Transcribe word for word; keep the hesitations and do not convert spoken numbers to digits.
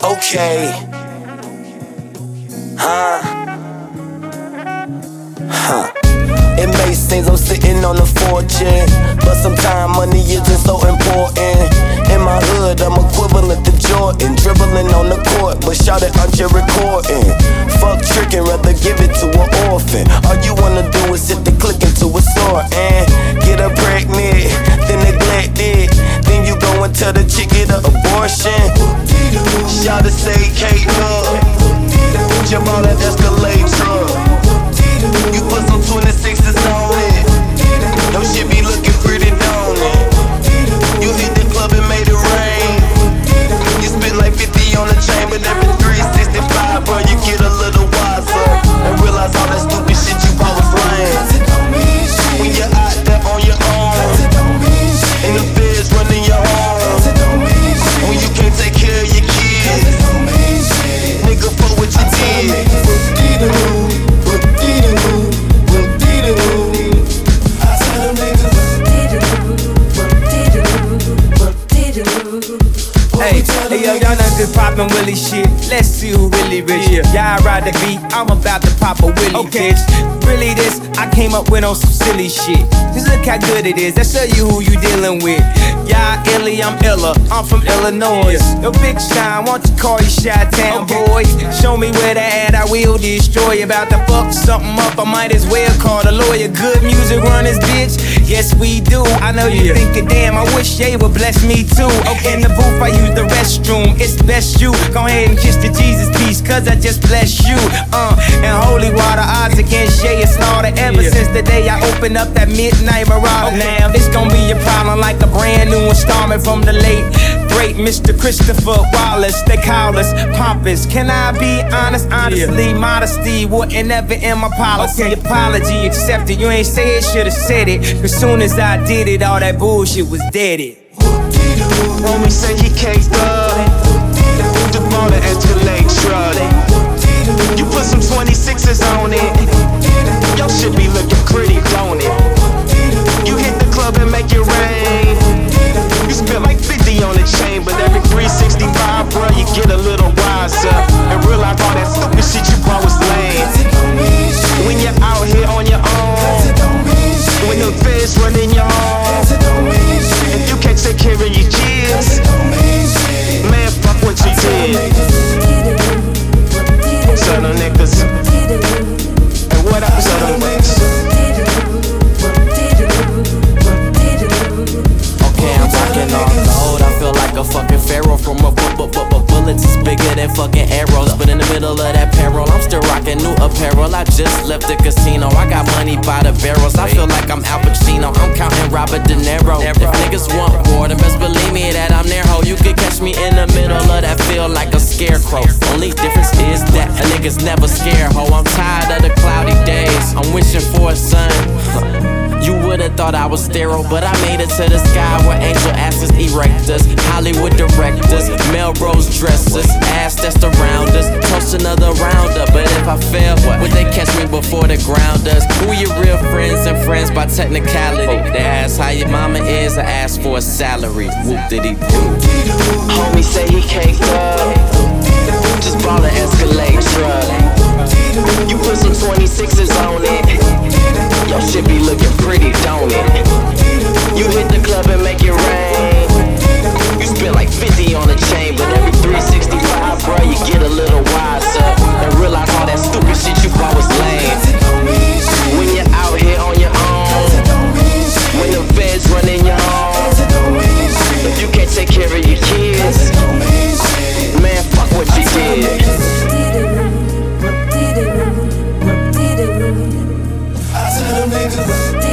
Okay. Huh? Huh. It may seem I'm sitting on a fortune, but sometimes money isn't so important. In my hood, I'm equivalent to Jordan, dribbling on the court, but shout it, aren't you recording? Fuck tricking, rather give it to an orphan. All you wanna do is sit the click into a store and get her pregnant, then neglect it. Then you go and tell the chick get an abortion. Shout it, say Kate Love, jump on that Escalade truck. You put some twenty-sixes on it, no shit be looking pretty, don't it? You hit the club and made it rain. You spend like fifty on the chain, but every three sixty-five, bro, you get a little wiser and realize all that stupid shit you bought was lame. When you're out there on your own, and the feds running your home, when you can't take care of your kids, nigga, fuck what you did. Hey, hey yo, y'all done just poppin' Willie shit. Let's see who really rich. Y'all ride the beat, I'm about to pop a Willie, okay. Bitch. Really this, I came up with on some silly shit. Just look how good it is, that show you who you dealing with. Y'all illy, I'm illa, I'm from Illinois. Yo, Big Shine, won't you call you Chi-Town okay. boy? Show me where the ad, I will destroy. About to fuck something up, I might as well call the lawyer. Good music run this bitch, yes we do. I know you yeah. thinkin', damn, I wish they would bless me too. Okay. In the booth, I use the restroom, it's best you go ahead and kiss the Jesus piece, cause I just bless you. Uh, and holy water, odds against Jay and Slaughter. Ever yeah. since the day I opened up that midnight marauder. Okay. Now this gon' be a problem like a brand new installment from the late great Mister Christopher Wallace. They call us pompous. Can I be honest? Honestly, yeah. modesty wasn't ever in my policy. Okay. Apology accepted. You ain't say it, should've said it. Cause soon as I did it, all that bullshit was deaded. Homie say he can't thug, the ball the Escalade truck. You put some twenty-sixes on it, your shit be looking pretty, don't it? You hit the club and make it rain. You spent like fifty on the chain, but every three sixty-five, bro, you get a little wiser and realize all that stupid shit you bought was lame. When you're out here on your own, when the feds running your home, if you can't take care of your kids, man, fuck what you did. Son of niggas, and what up, son of niggas? Okay, I'm rocking off the hold. I feel like a fucking pharaoh from a bu bu bu bu bullets is bigger than fucking arrows. But in the middle of that peril, I'm still rocking new apparel. I just left the casino. I got money by the barrels. I feel like I'm Al Pacino. I'm counting Robert De Niro. If niggas want war, then best believe me that I'm there, ho. You could catch me in the middle of that field like a scarecrow. Only difference is that a nigga's never scared, ho. I'm tired of the cloudy days. I'm wishing for a sun. You would've thought I was sterile, but I made it to the sky where angel asses erect us. Hollywood directors, Melrose dressers, ass that's around us. Toast another round up, but if I fail, would they catch me before the ground does? Who your real friends and friends by technicality? They ask how your mama is, I ask for a salary. Whoop did he do? Homie say he can't thug, just ball an Escalade truck. You put some twenty-sixes on it, your shit be looking pretty, don't it? You hit the club and make it rain. You spend like fifty on the chain, but every three sixty-five, bro, you get a little wiser and realize all that stupid shit you bought was lame. When you're out here on your own, when the feds running your home, if you can't take care of your kids, man, fuck what you did. I tell them niggas